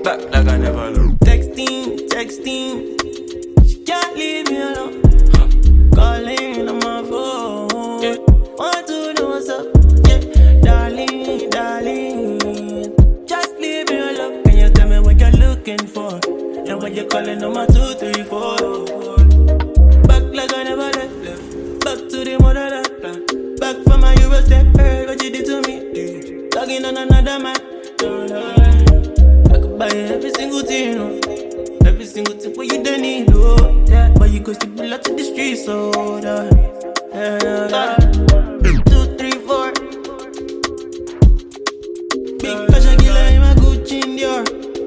back like I never left. Texting, she can't leave me alone. Calling on my phone, yeah. Want to know what's up, yeah. Darling, just leave me alone. Can you tell me what you're looking for? And when you're calling on my 2, 3, 4. Back like I never left. Back to the motherland. Back from my US step. Heard what you did to me. Talking on another man. I could buy every single thing, oh. Every single thing for you don't need, oh. Yeah. But you go still pull out to the streets, so yeah. 2, 3, 4. Big fashion killer in my Gucci in Dior.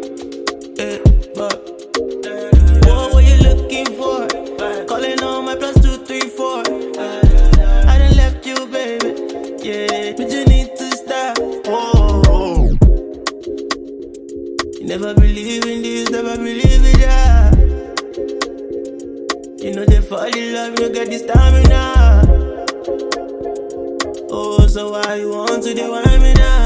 But what you looking for? Calling on my plus 2, 3, 4. I done left you, baby. Yeah, but you need to stop. Oh. You never believe in this, never believe in that. You know they fall in love, you get this stamina. Oh, so why you want to divide me now?